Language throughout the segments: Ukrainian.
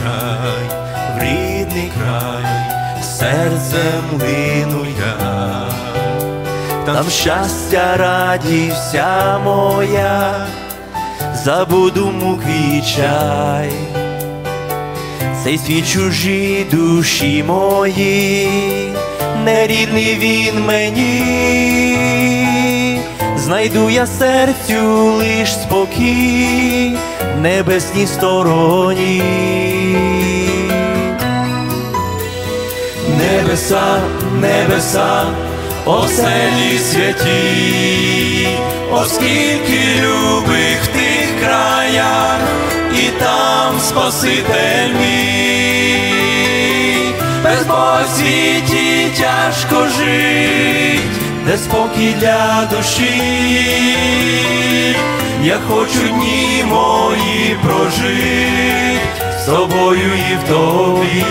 в рідний край, серцем лину я. Там щастя, радість вся моя, забуду мук і чай. Цей світ чужій душі мої, нерідний він мені. Знайду я серцю лиш спокій в небесній стороні. Небеса, небеса, оселі святі, оскільки любих в тих краях, і там Спаситель мій. Без Бога в світі тяжко жить, де спокій для душі. Я хочу дні мої прожить з тобою і в тобі.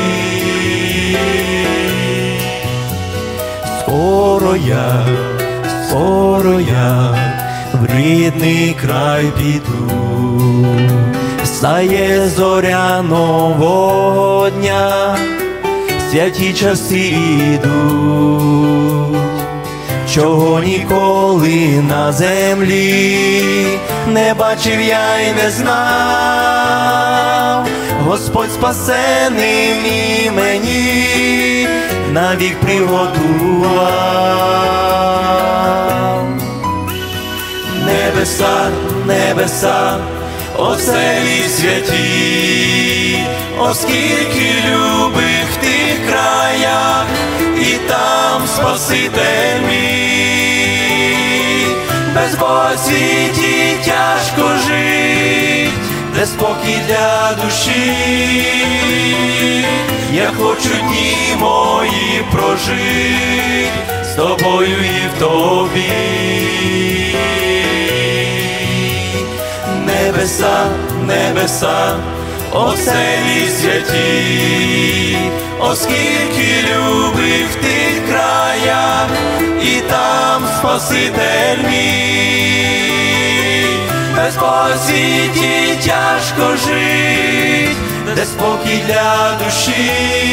Скоро я в рідний край піду. Стає зоря нового дня, святі часи ідуть, чого ніколи на землі не бачив я й не знав. Господь спасений і мені навік приготував. Небеса, небеса, оселі святі, оскільки любих в тих краях, і там Спаситель мій. Без Бога в світі тяжко жить, де спокій для душі. Я хочу дні мої прожить з тобою і в тобі. Небеса, небеса, оселі святі, оскільки любих в тих краях, і там Спаситель мій. Без Бога в світі тяжко жить, де спокій для душі.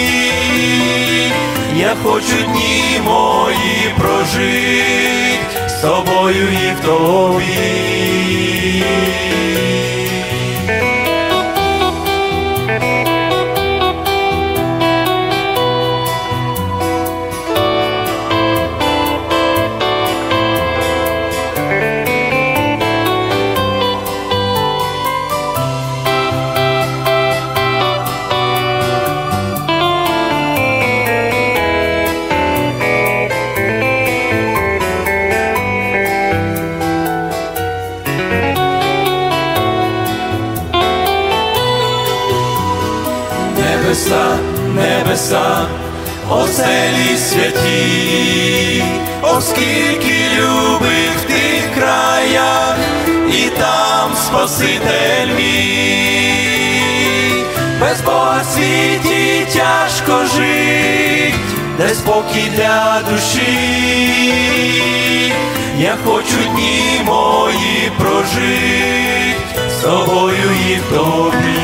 Я хочу дні мої прожить з тобою і в тобі. Небеса, небеса, оселі святі, оскільки любих в тих краях, і там Спаситель мій. Без Бога в світі тяжко жить, де спокій для душі. Я хочу дні мої прожить з тобою і в тобі.